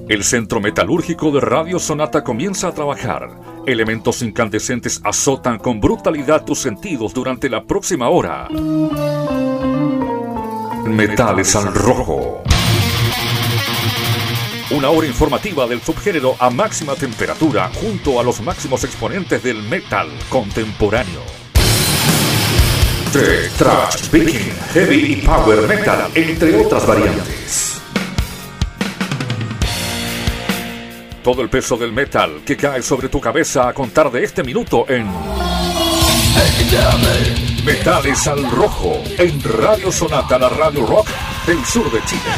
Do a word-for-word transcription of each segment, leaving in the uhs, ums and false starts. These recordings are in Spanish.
El centro metalúrgico de Radio Sonata comienza a trabajar. Elementos incandescentes azotan con brutalidad tus sentidos durante la próxima hora. Metales al rojo. Una hora informativa del subgénero a máxima temperatura junto a los máximos exponentes del metal contemporáneo. Tech, thrash, viking, heavy y power metal, entre otras variantes. Todo el peso del metal que cae sobre tu cabeza a contar de este minuto en Metales al Rojo, en Radio Sonata, la radio rock del sur de Chile.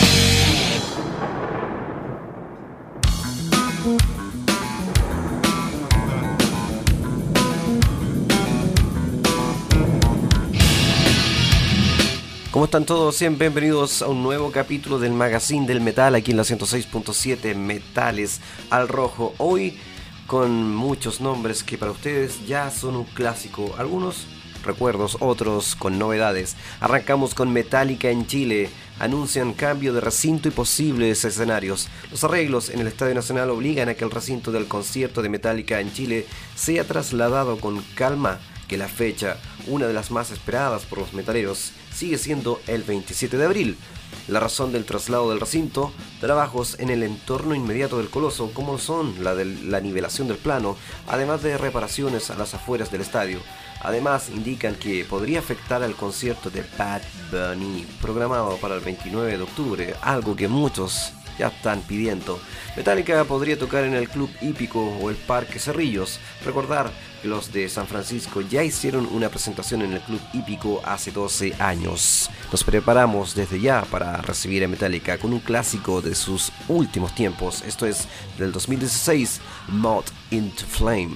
¿Cómo están todos? Sean bienvenidos a un nuevo capítulo del Magazine del Metal aquí en la ciento seis punto siete Metales al Rojo. Hoy con muchos nombres que para ustedes ya son un clásico, algunos recuerdos, otros con novedades. Arrancamos con Metallica en Chile. Anuncian cambio de recinto y posibles escenarios. Los arreglos en el Estadio Nacional obligan a que el recinto del concierto de Metallica en Chile sea trasladado con calma, que la fecha, una de las más esperadas por los metaleros, sigue siendo el veintisiete de abril. La razón del traslado del recinto: trabajos en el entorno inmediato del Coloso, como son la de la nivelación del plano, además de reparaciones a las afueras del estadio. Además, indican que podría afectar al concierto de Bad Bunny, programado para el veintinueve de octubre, algo que muchos ya están pidiendo. Metallica podría tocar en el Club Hípico o el Parque Cerrillos. Recordar que los de San Francisco ya hicieron una presentación en el Club Hípico hace doce años. Nos preparamos desde ya para recibir a Metallica con un clásico de sus últimos tiempos. Esto es del dos mil dieciséis, Moth into Flame.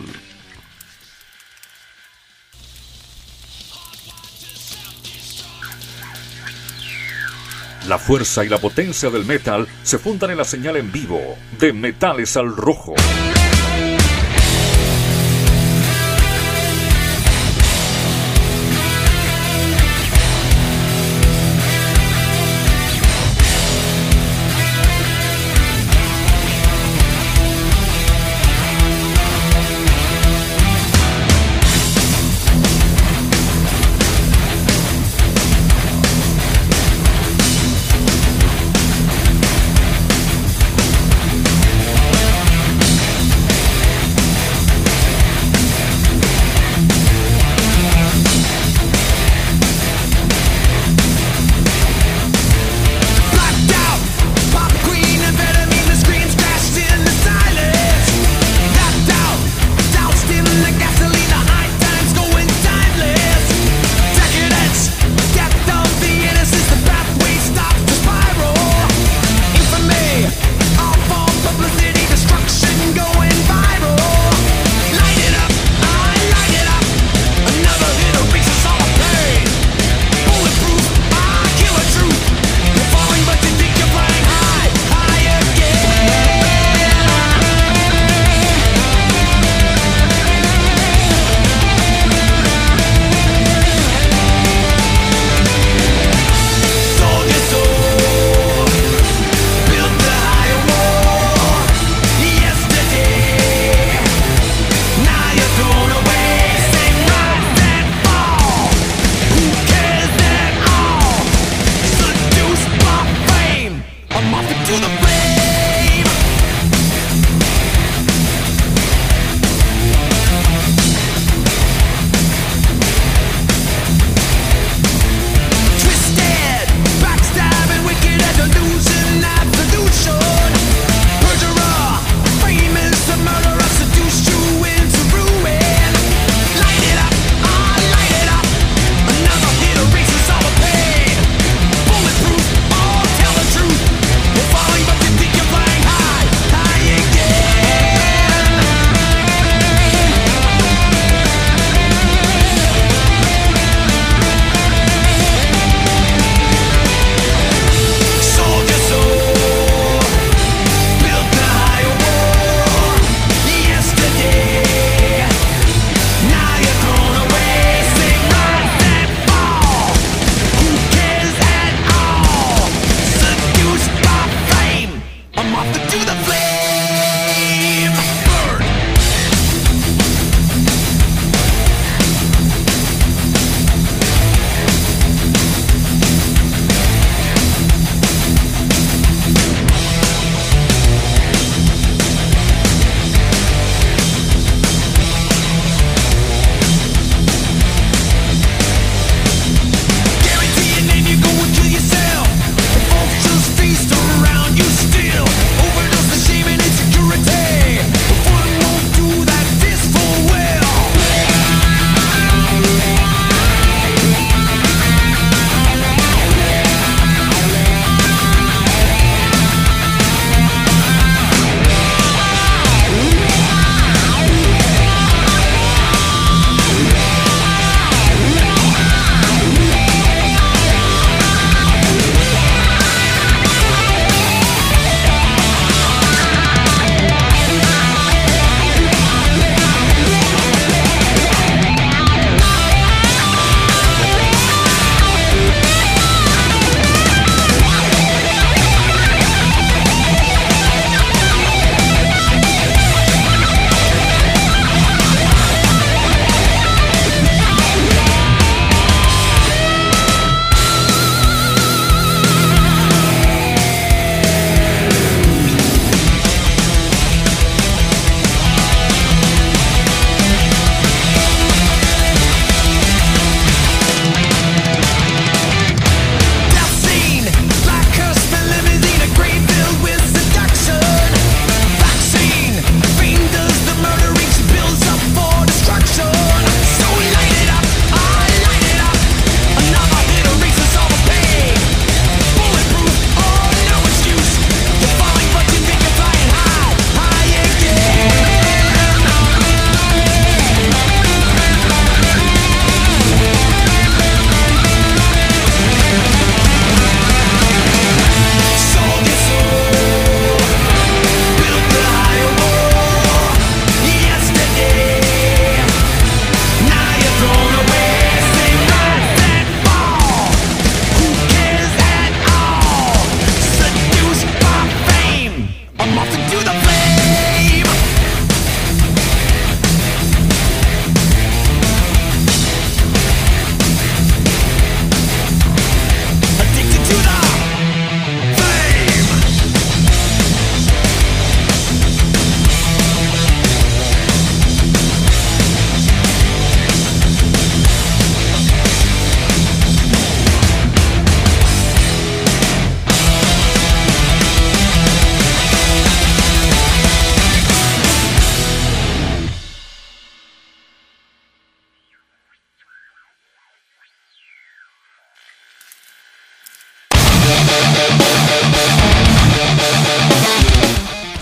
La fuerza y la potencia del metal se fundan en la señal en vivo de Metales al Rojo.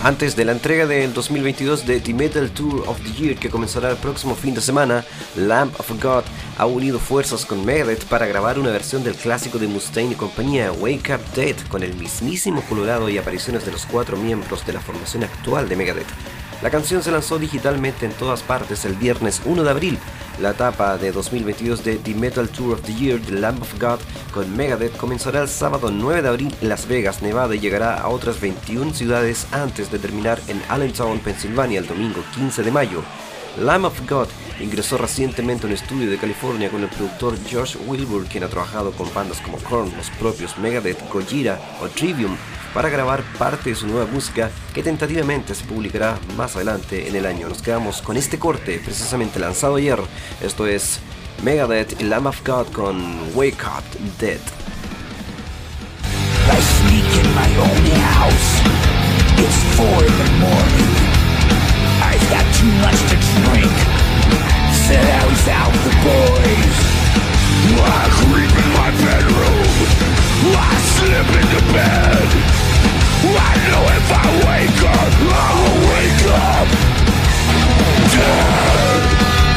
Antes de la entrega del dos mil veintidós de The Metal Tour of the Year, que comenzará el próximo fin de semana, Lamb of God ha unido fuerzas con Megadeth para grabar una versión del clásico de Mustaine y compañía, Wake Up Dead, con el mismísimo Colorado y apariciones de los cuatro miembros de la formación actual de Megadeth. La canción se lanzó digitalmente en todas partes el viernes uno de abril. La etapa de dos mil veintidós de The Metal Tour of the Year de Lamb of God con Megadeth comenzará el sábado nueve de abril en Las Vegas, Nevada, y llegará a otras veintiuna ciudades antes de terminar en Allentown, Pensilvania, el domingo quince de mayo. Lamb of God ingresó recientemente a un estudio de California con el productor Josh Wilbur, quien ha trabajado con bandas como Korn, los propios Megadeth, Gojira o Trivium, para grabar parte de su nueva música que tentativamente se publicará más adelante en el año. Nos quedamos con este corte, precisamente lanzado ayer. Esto es Megadeth y Lamb of God con Wake Up Dead. I sneak in my own house. It's four in the morning. I've got too much to drink. Said I was out with the boys. I creep in my bedroom. I slip into bed. I know if I wake up, I'll wake up dead.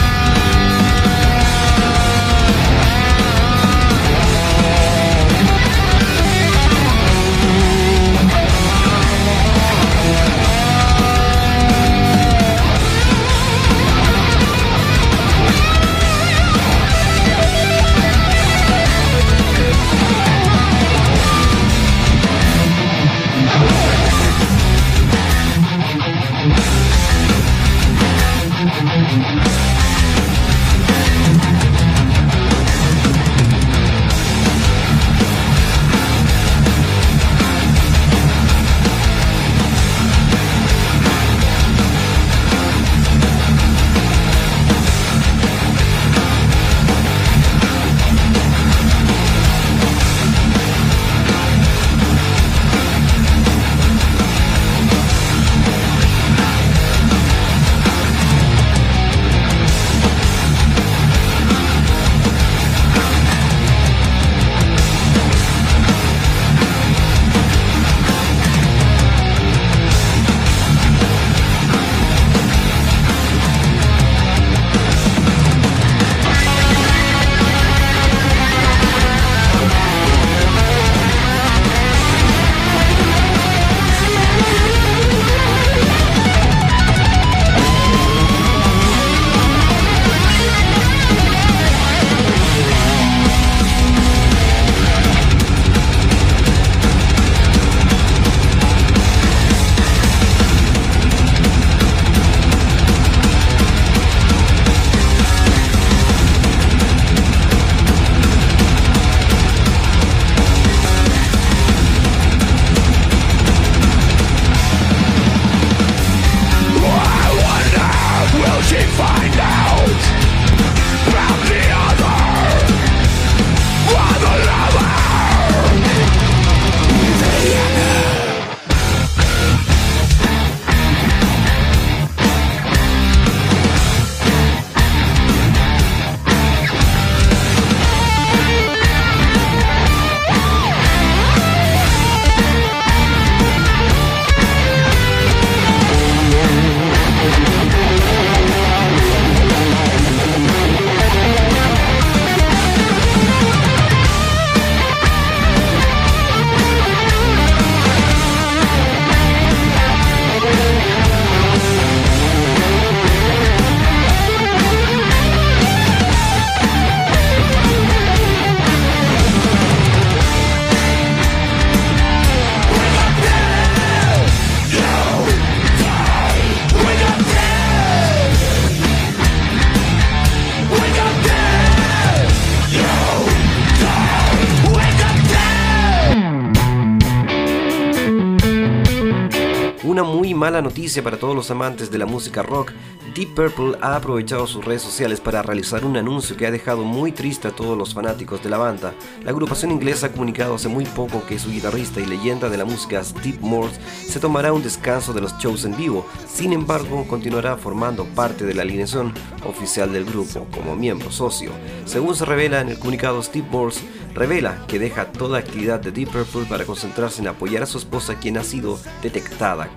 Una muy mala noticia para todos los amantes de la música rock. Deep Purple ha aprovechado sus redes sociales para realizar un anuncio que ha dejado muy triste a todos los fanáticos de la banda. La agrupación inglesa ha comunicado hace muy poco que su guitarrista y leyenda de la música Steve Morse se tomará un descanso de los shows en vivo. Sin embargo, continuará formando parte de la alineación oficial del grupo como miembro socio. Según se revela en el comunicado, Steve Morse revela que deja toda actividad de Deep Purple para concentrarse en apoyar a su esposa, quien ha sido detectada con cáncer.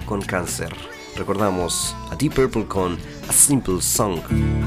Cancer. Recordamos a Deep Purple con A Simple Song.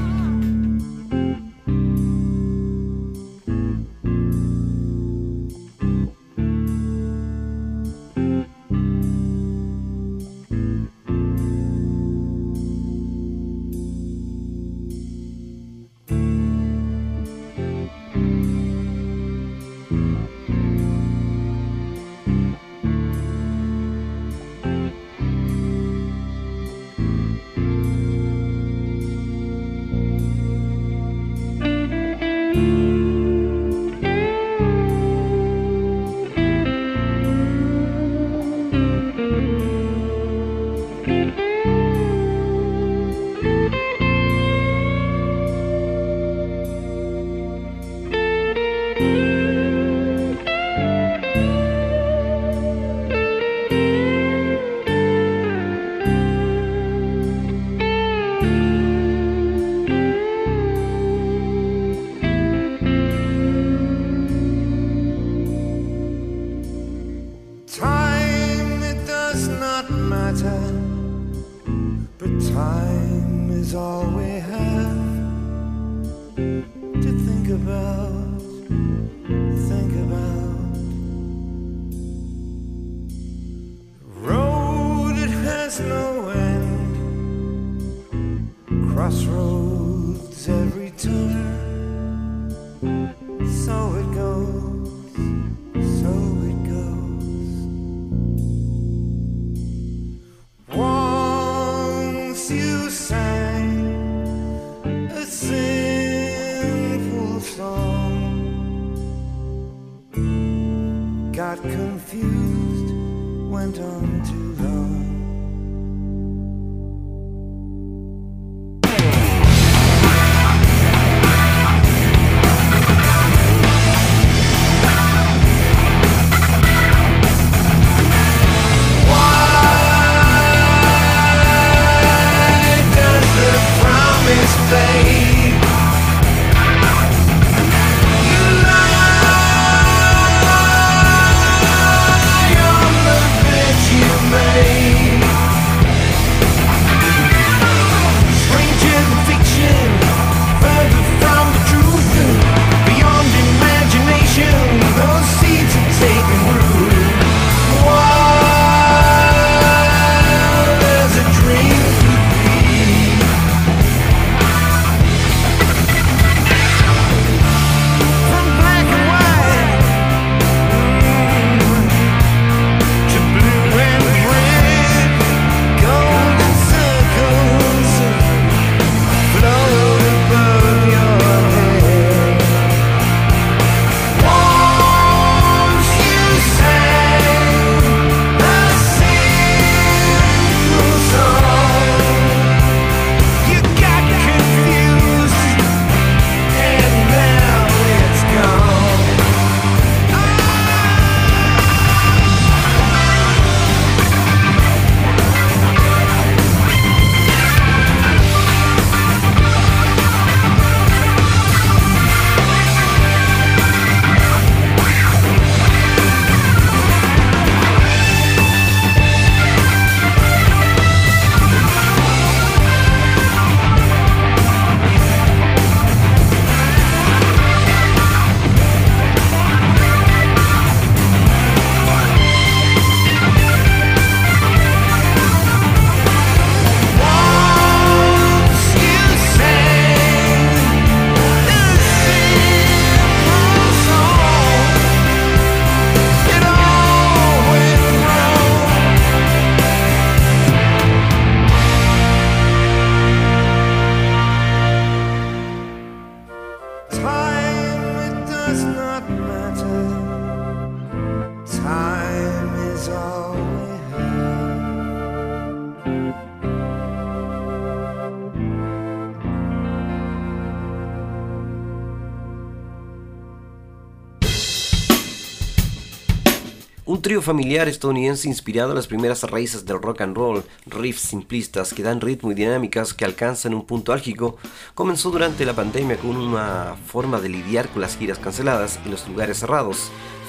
Un trío familiar estadounidense inspirado en las primeras raíces del rock and roll, riffs simplistas que dan ritmo y dinámicas que alcanzan un punto álgico, comenzó durante la pandemia con una forma de lidiar con las giras canceladas y los lugares cerrados.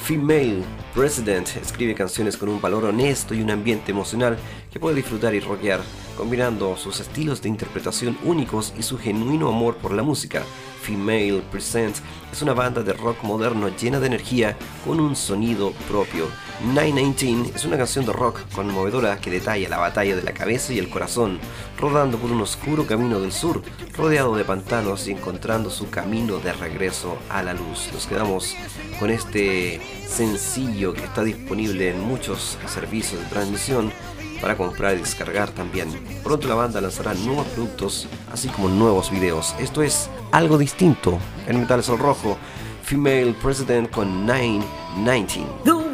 Female President escribe canciones con un valor honesto y un ambiente emocional que puede disfrutar y rockear, combinando sus estilos de interpretación únicos y su genuino amor por la música. Female Present es una banda de rock moderno llena de energía con un sonido propio. nine nineteen es una canción de rock conmovedora que detalla la batalla de la cabeza y el corazón, rodando por un oscuro camino del sur, rodeado de pantanos y encontrando su camino de regreso a la luz. Nos quedamos con este sencillo que está disponible en muchos servicios de transmisión para comprar y descargar también. Pronto la banda lanzará nuevos productos, así como nuevos videos. Esto es algo distinto en Metales al Rojo. Female President con nine nineteen.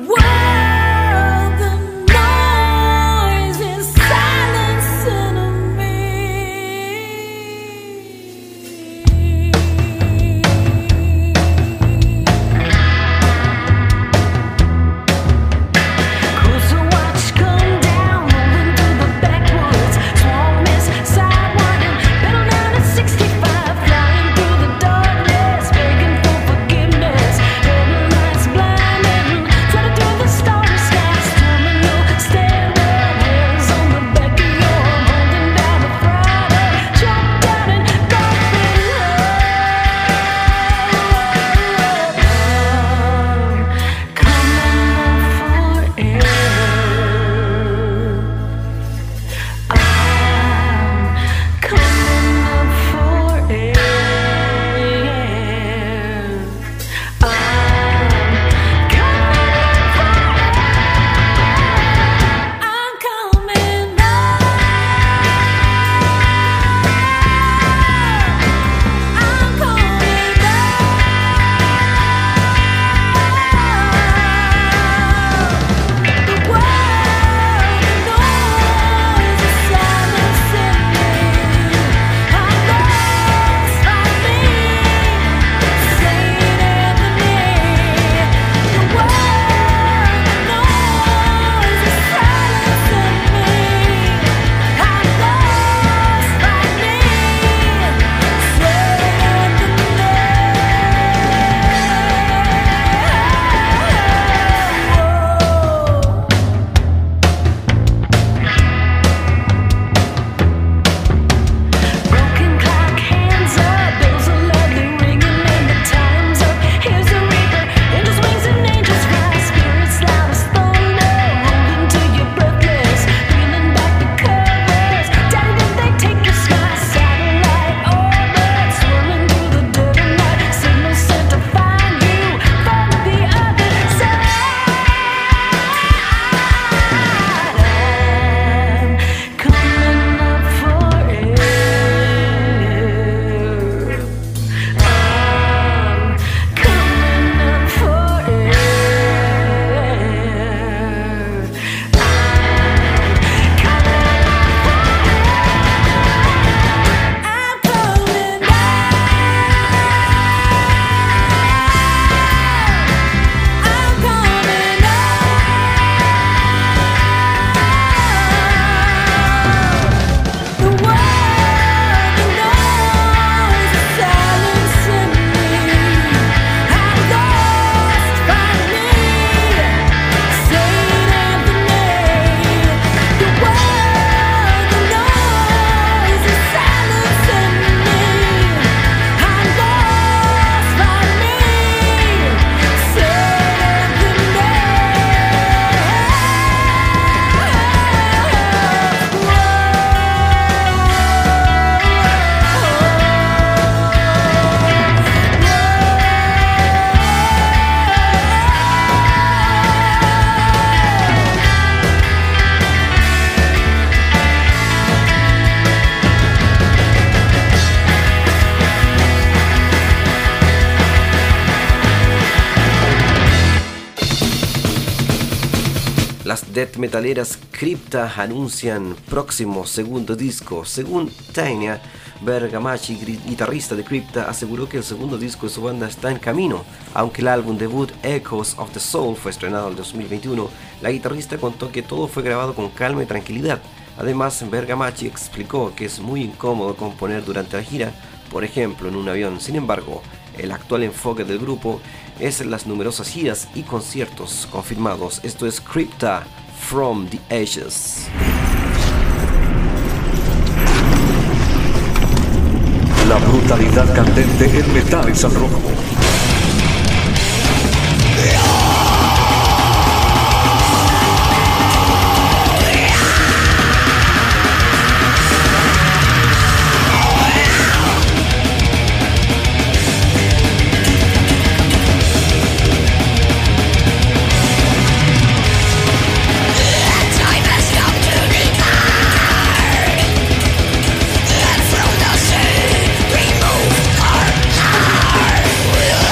Las death metaleras Crypta anuncian próximo segundo disco. Según Tanya Bergamachi, guitarrista de Crypta, aseguró que el segundo disco de su banda está en camino. Aunque el álbum debut Echoes of the Soul fue estrenado en dos mil veintiuno, la guitarrista contó que todo fue grabado con calma y tranquilidad. Además, Bergamachi explicó que es muy incómodo componer durante la gira, por ejemplo en un avión. Sin embargo, El actual enfoque del grupo es las numerosas giras y conciertos confirmados. Esto es Crypta from the Ashes. La brutalidad candente en Metales al Rojo. Remove her heart.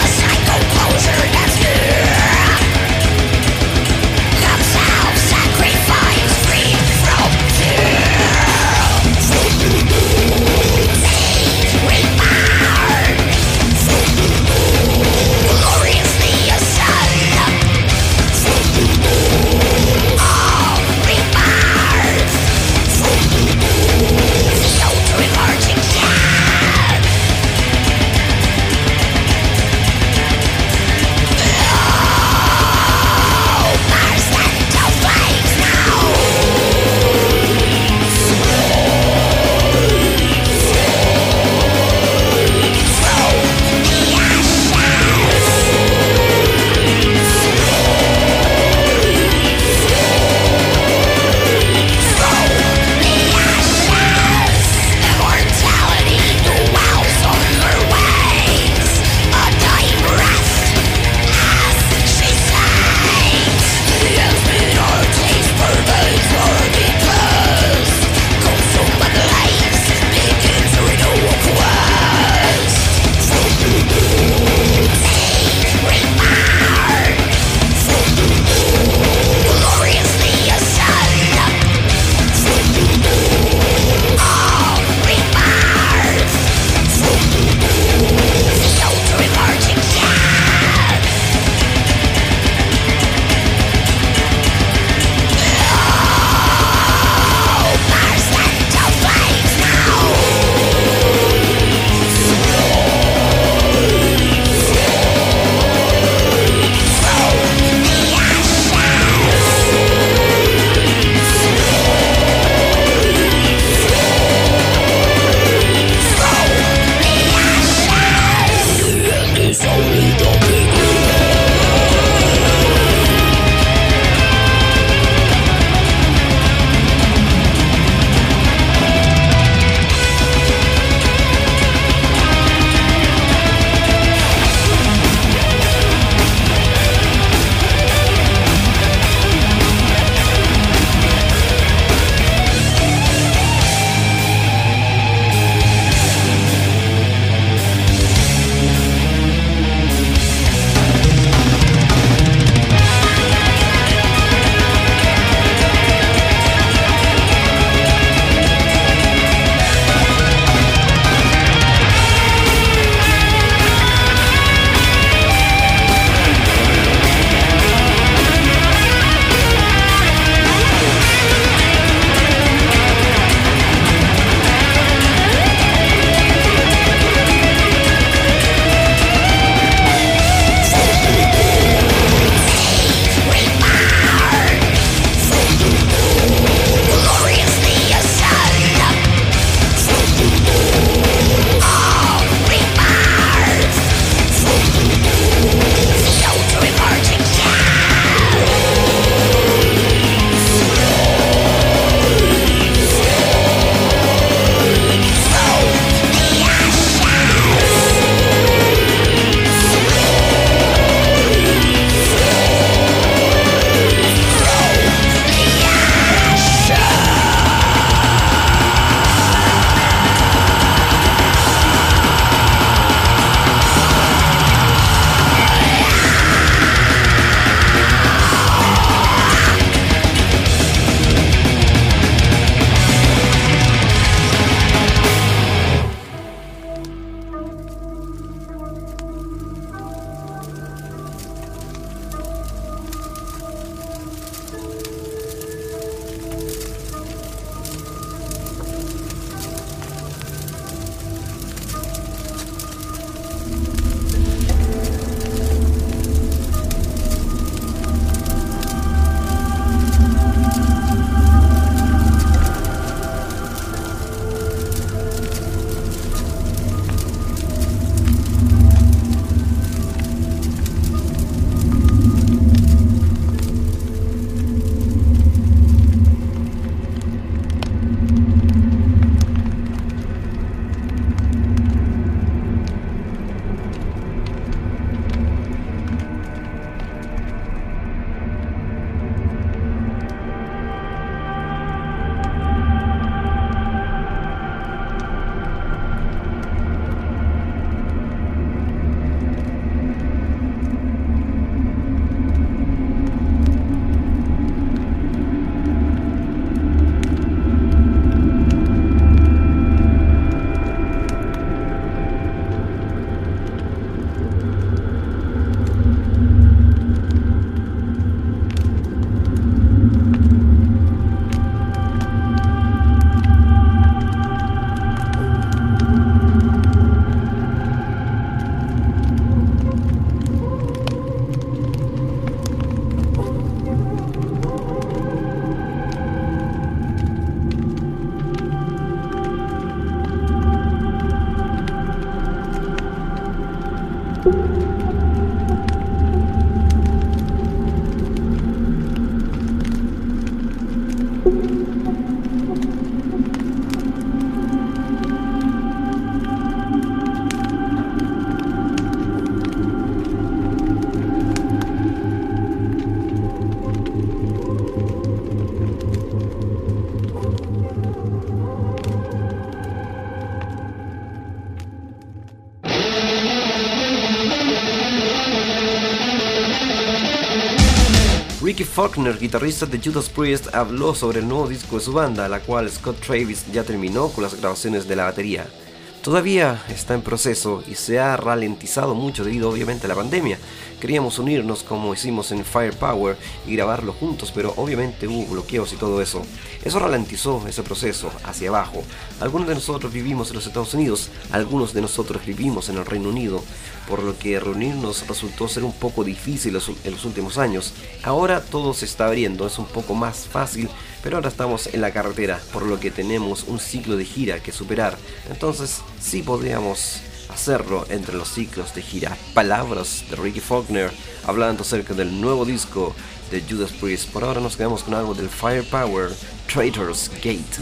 Ricky Faulkner, guitarrista de Judas Priest, habló sobre el nuevo disco de su banda, la cual Scott Travis ya terminó con las grabaciones de la batería. Todavía está en proceso y se ha ralentizado mucho debido obviamente a la pandemia. Queríamos unirnos como hicimos en Firepower y grabarlo juntos, pero obviamente hubo bloqueos y todo eso. Eso ralentizó ese proceso hacia abajo. Algunos de nosotros vivimos en los Estados Unidos, algunos de nosotros vivimos en el Reino Unido, por lo que reunirnos resultó ser un poco difícil en los últimos años. Ahora todo se está abriendo, es un poco más fácil, pero ahora estamos en la carretera, por lo que tenemos un ciclo de gira que superar. Entonces sí podríamos hacerlo entre los ciclos de gira. Palabras de Ricky Faulkner hablando acerca del nuevo disco de Judas Priest. Por ahora nos quedamos con algo del Firepower, Traitor's Gate.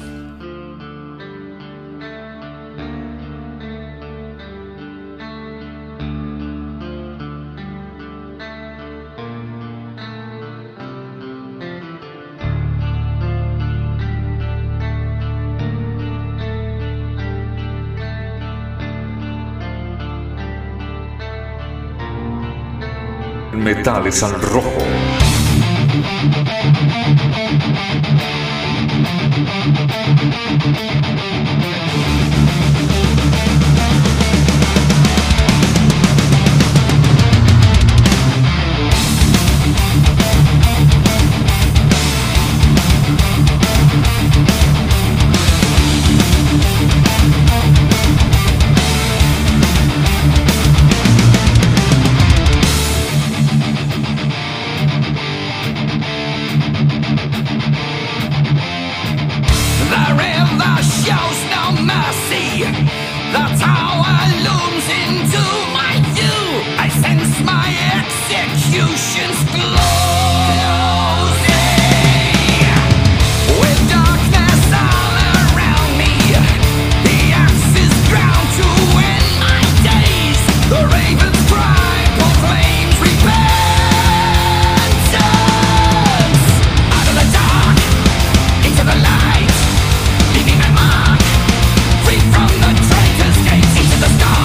Metales al rojo.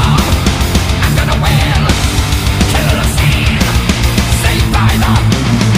Saved by the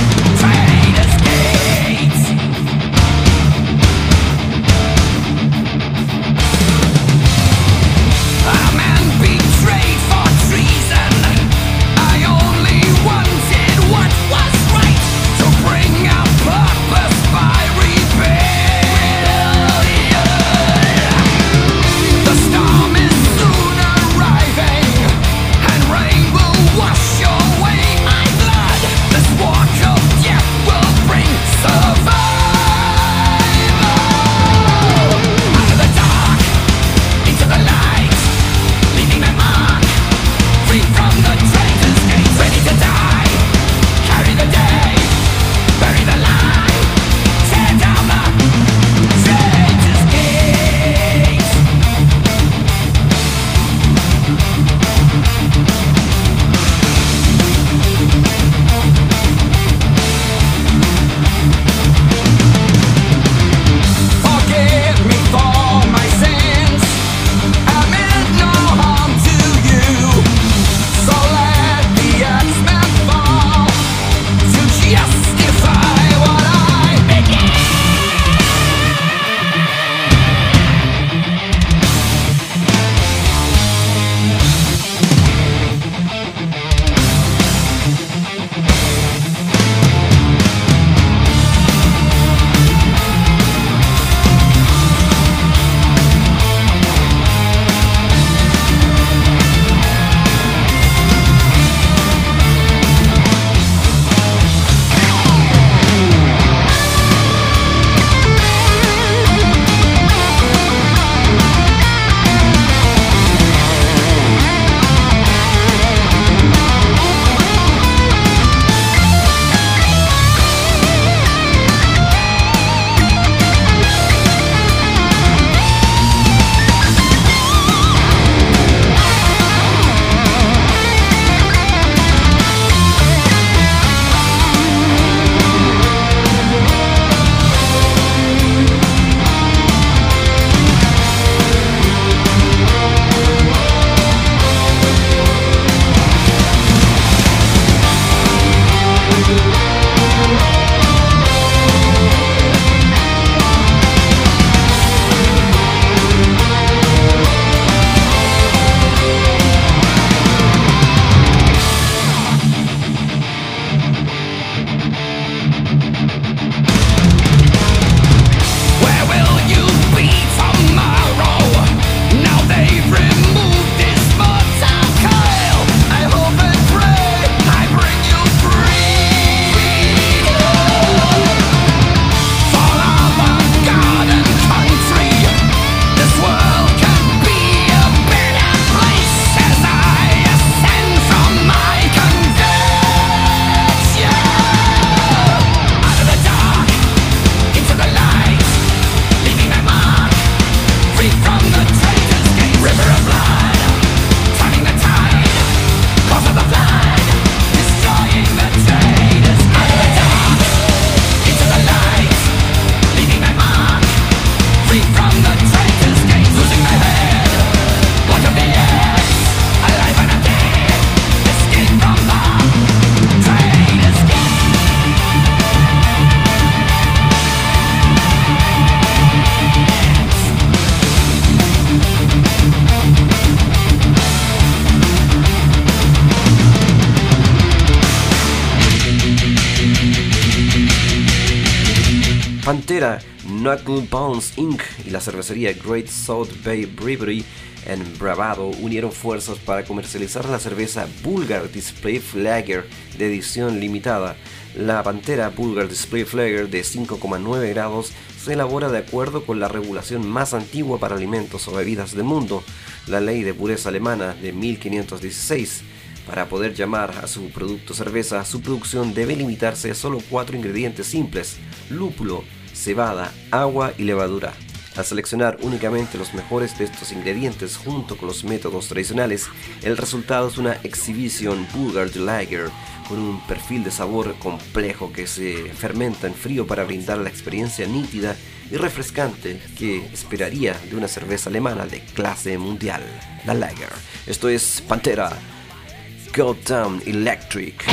Pantera, Knuckle Bones incorporated y la cervecería Great South Bay Brewery en Bravado unieron fuerzas para comercializar la cerveza Bulgar Display Lager de edición limitada. La Pantera Bulgar Display Lager de cinco coma nueve grados se elabora de acuerdo con la regulación más antigua para alimentos o bebidas del mundo, la Ley de Pureza Alemana de mil quinientos dieciséis. Para poder llamar a su producto cerveza, su producción debe limitarse a solo cuatro ingredientes simples: lúpulo, cebada, agua y levadura. Al seleccionar únicamente los mejores de estos ingredientes junto con los métodos tradicionales, el resultado es una Exhibition Bulgar Lager con un perfil de sabor complejo que se fermenta en frío para brindar la experiencia nítida y refrescante que esperaría de una cerveza alemana de clase mundial, la Lager. Esto es Pantera Go Down Electric.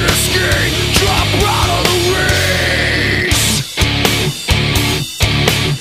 Drop out of the race.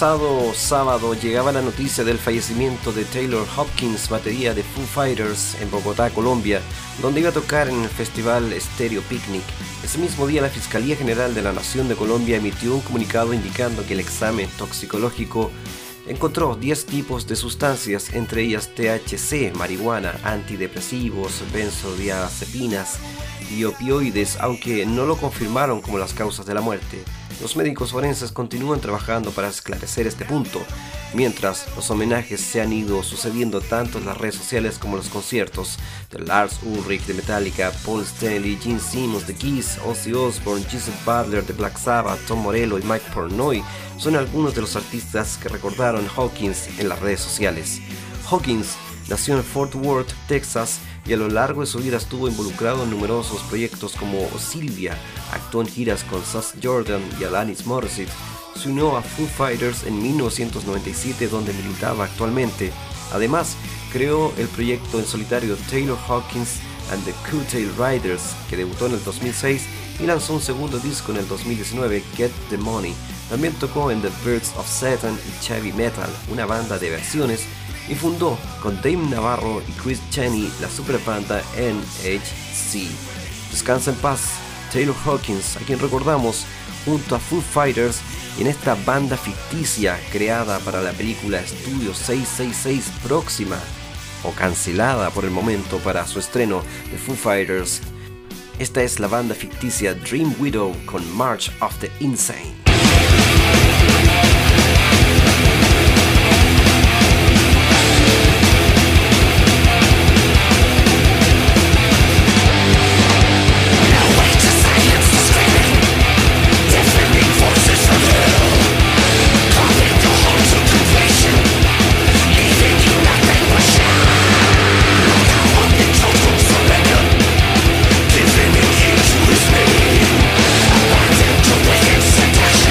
pasado sábado llegaba la noticia del fallecimiento de Taylor Hawkins, batería de Foo Fighters en Bogotá, Colombia, donde iba a tocar en el festival Stereo Picnic. Ese mismo día la Fiscalía General de la Nación de Colombia emitió un comunicado indicando que el examen toxicológico encontró diez tipos de sustancias, entre ellas T H C, marihuana, antidepresivos, benzodiazepinas y opioides, aunque no lo confirmaron como las causas de la muerte. Los médicos forenses continúan trabajando para esclarecer este punto, mientras los homenajes se han ido sucediendo tanto en las redes sociales como en los conciertos de Lars Ulrich de Metallica, Paul Stanley, Gene Simmons de Kiss, Ozzy Osbourne, Geezer Butler de Black Sabbath, Tom Morello y Mike Portnoy son algunos de los artistas que recordaron a Hawkins en las redes sociales. Hawkins nació en Fort Worth, Texas, y a lo largo de su vida estuvo involucrado en numerosos proyectos como Sylvia, actuó en giras con Sass Jordan y Alanis Morissette, se unió a Foo Fighters en mil novecientos noventa y siete donde militaba actualmente. Además, creó el proyecto en solitario Taylor Hawkins and the Coattail Riders, que debutó en el dos mil seis y lanzó un segundo disco en el dos mil diecinueve, Get the Money. También tocó en The Birds of Satan y Heavy Metal, una banda de versiones, y fundó con Dave Navarro y Chris Chaney la superbanda N H C. Descansa en paz Taylor Hawkins, a quien recordamos junto a Foo Fighters y en esta banda ficticia creada para la película Estudio seiscientos sesenta y seis, próxima o cancelada por el momento para su estreno de Foo Fighters. Esta es la banda ficticia Dream Widow con March of the Insane. Giving it to his name, abandoned to wicked seduction.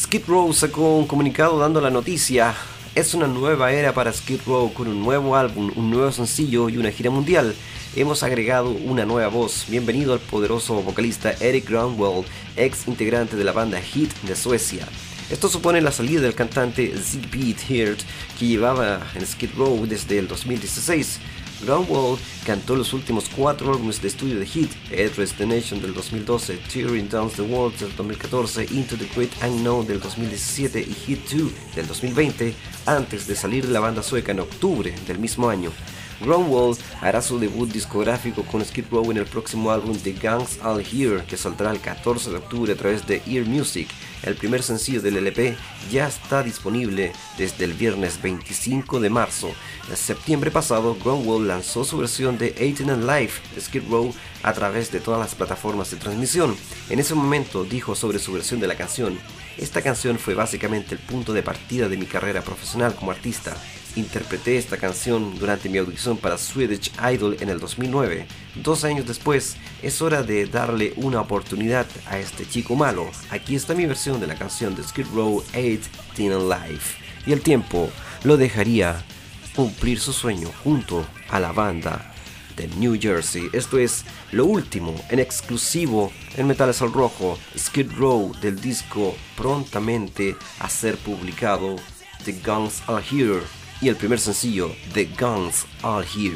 Skid Row sacó un comunicado dando la noticia. Es una nueva era para Skid Row con un nuevo álbum, un nuevo sencillo y una gira mundial. Hemos agregado una nueva voz. Bienvenido al poderoso vocalista Erik Grönwall, ex integrante de la banda Hit de Suecia. Esto supone la salida del cantante Sigbjörn Hirt, que llevaba en Skid Row desde el dos mil dieciséis. Grönwall cantó los últimos cuatro álbumes de estudio de Hit: Address the Nation del dos mil doce, Tearing Down the Walls del dos mil catorce, Into the Great Unknown del dos mil diecisiete y Hit dos del dos mil veinte, antes de salir de la banda sueca en octubre del mismo año. Grönwall hará su debut discográfico con Skid Row en el próximo álbum The Guns All Here, que saldrá el catorce de octubre a través de Ear Music. El primer sencillo del L P ya está disponible desde el viernes veinticinco de marzo. En septiembre pasado, Grönwall lanzó su versión de eighteen and Live de Skid Row a través de todas las plataformas de transmisión. En ese momento dijo sobre su versión de la canción: "Esta canción fue básicamente el punto de partida de mi carrera profesional como artista. Interpreté esta canción durante mi audición para Swedish Idol en el dos mil nueve. Dos años después, es hora de darle una oportunidad a este chico malo. Aquí está mi versión de la canción de Skid Row, eighteen and Live". Y el tiempo lo dejaría cumplir su sueño junto a la banda de New Jersey. Esto es lo último en exclusivo en Metales al Rojo, Skid Row, del disco prontamente a ser publicado, The Guns Are Here, y el primer sencillo, The Guns Are Here.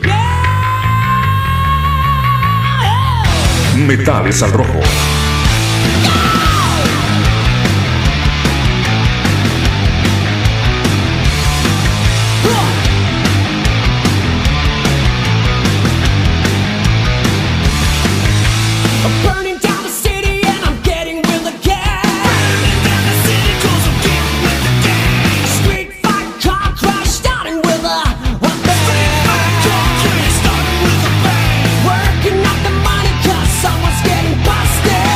Metales al Rojo. Working up the money 'cause someone's getting busted.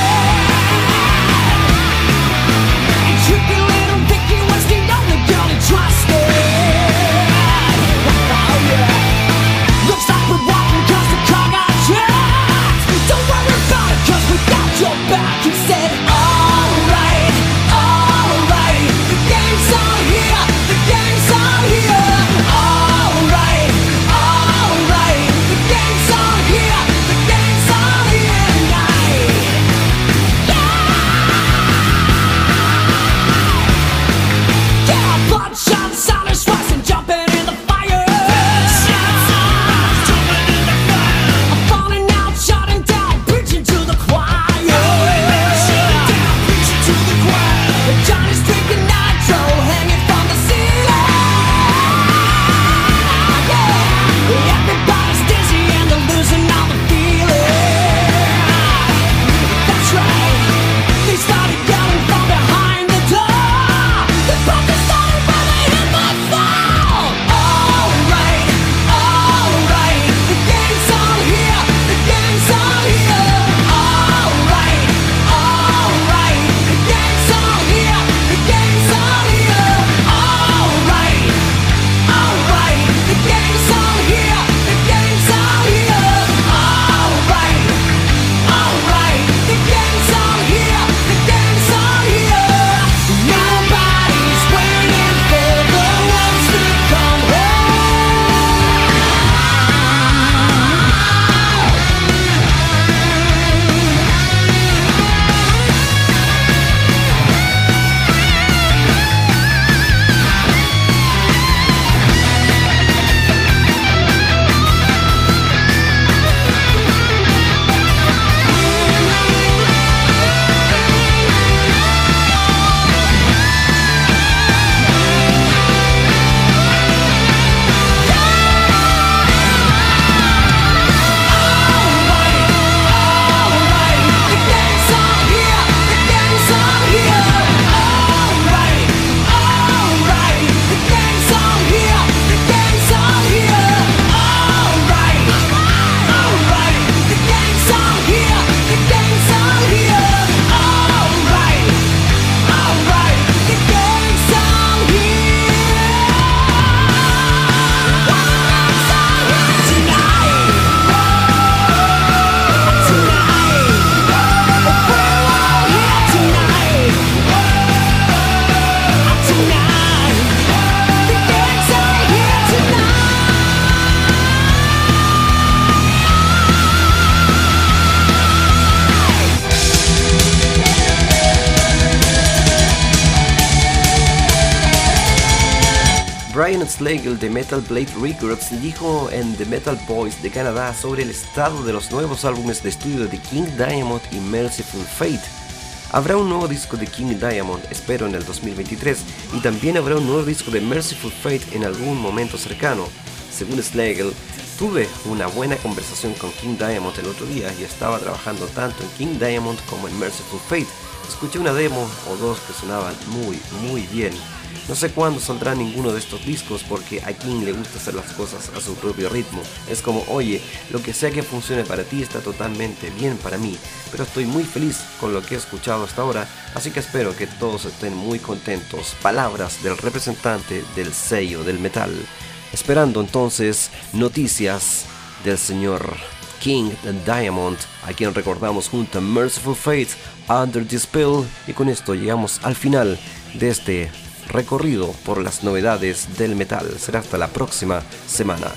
Brian Slagel de Metal Blade Records dijo en The Metal Boys de Canadá sobre el estado de los nuevos álbumes de estudio de King Diamond y Merciful Fate. Habrá un nuevo disco de King Diamond, espero en el dos mil veintitrés, y también habrá un nuevo disco de Merciful Fate en algún momento cercano. Según Slagel, tuve una buena conversación con King Diamond el otro día y estaba trabajando tanto en King Diamond como en Merciful Fate. Escuché una demo o dos que sonaban muy, muy bien. No sé cuándo saldrá ninguno de estos discos porque a King le gusta hacer las cosas a su propio ritmo. Es como, oye, lo que sea que funcione para ti está totalmente bien para mí, pero estoy muy feliz con lo que he escuchado hasta ahora, así que espero que todos estén muy contentos. Palabras del representante del sello del metal. Esperando entonces noticias del señor King Diamond, a quien recordamos junto a Merciful Fate, Under the Spell, y con esto llegamos al final de este recorrido por las novedades del metal. Será hasta la próxima semana.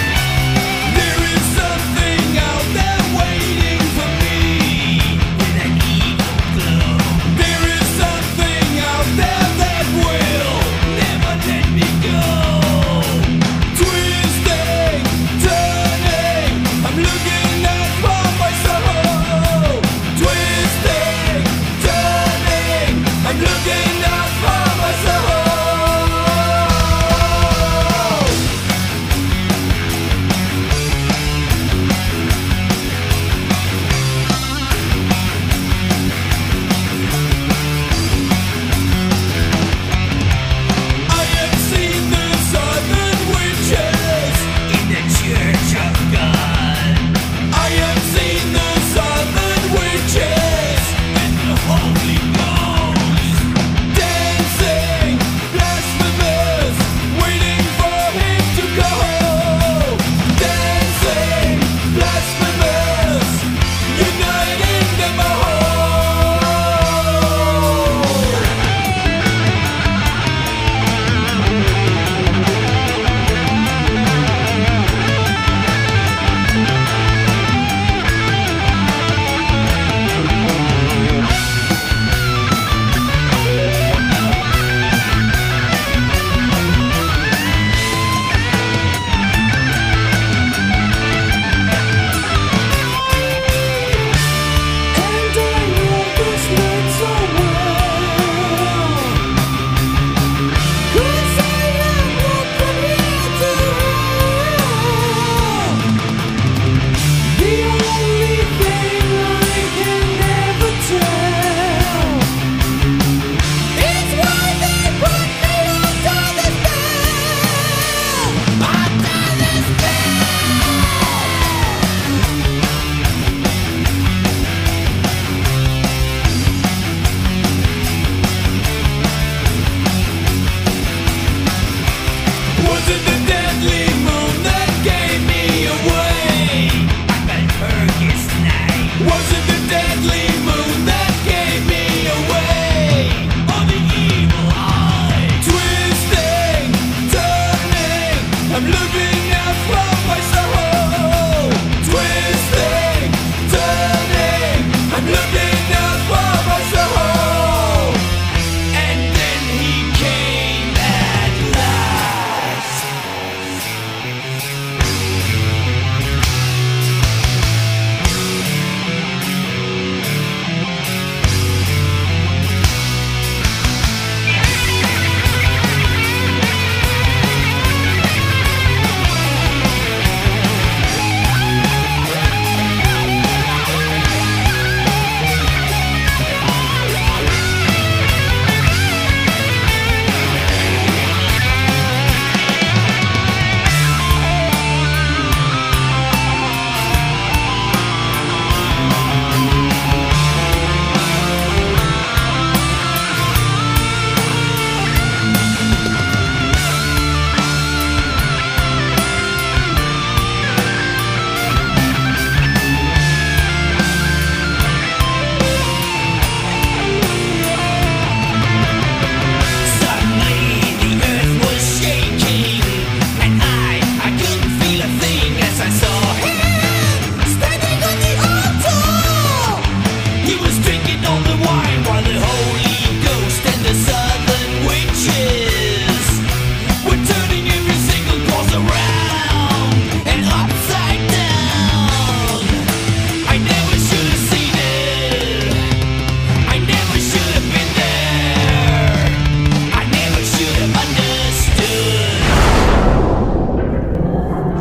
There is something out there waiting for me.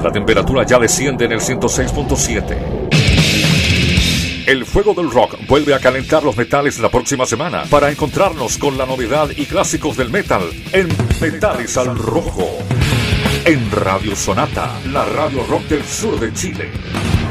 La temperatura ya desciende en el ciento seis punto siete. El fuego del rock vuelve a calentar los metales la próxima semana para encontrarnos con la novedad y clásicos del metal en Metales al Rojo. En Radio Sonata, la radio rock del sur de Chile.